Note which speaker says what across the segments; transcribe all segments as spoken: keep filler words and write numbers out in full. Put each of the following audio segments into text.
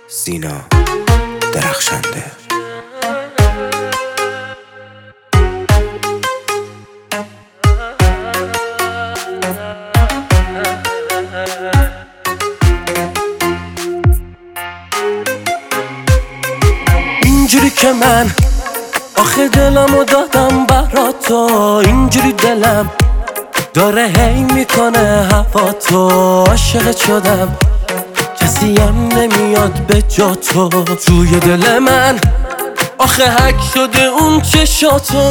Speaker 1: سینا درخشنده. اینجوری که من آخه دلمو دادم برات تو، اینجوری دلم داره هی میکنه هوا تو. عاشقت شدم کسی هم نمیاد به جا تو. توی دل من آخه حک شده اون چشاتو.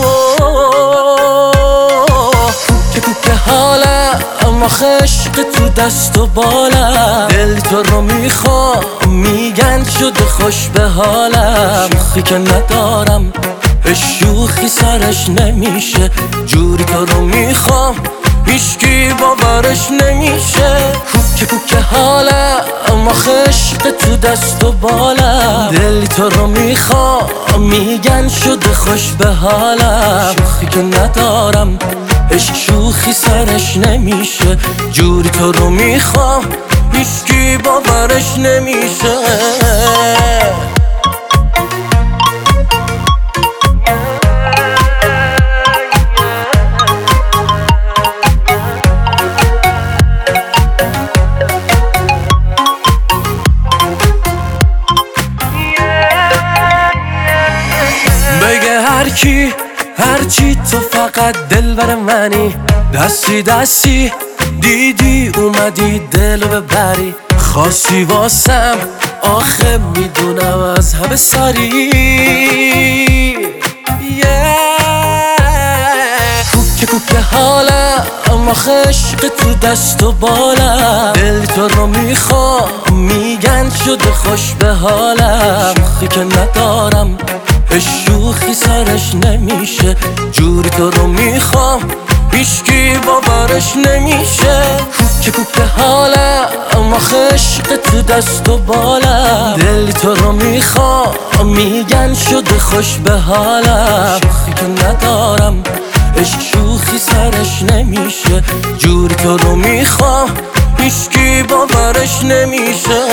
Speaker 1: کوکه کوکه حالم آخه عشق تو دست و بالم. دل تو رو میخوام میگن شده خوش به حالم. شوخی که ندارم شوخی سرش نمیشه. جوری تو رو میخوام هیچکی باورش نمیشه. کوکه کوکه حالم آخه عشق تو دست و بالم. دل تو رو میخوام میگن شده خوش به حالم. شوخی که ندارم عشق شوخی سرش نمیشه. جوری تو رو میخوام هیچکی باورش نمیشه. بگه هر کی هر چی تو فقط دلبر منی. دستی دستی دیدی اومدی دلو ببری. خاصی واسم آخه میدونم از همه سری. کوکه کوکه حالم آخه عشق تو دست و بالم. دل تو رو میخوام میگن شده خوش به حالم. شوخی که ندارم شوخی سرش نمیشه. جوری تو رو میخوام هیچکی باورش نمیشه. کوکه کوکه حالم آخه عشق تو دست و بالم. دل تو رو میخوام میگن شده خوش به حالم. شوخی که ندارم عشق شوخی سرش نمیشه. جوری تو رو میخوام هیچکی باورش نمیشه.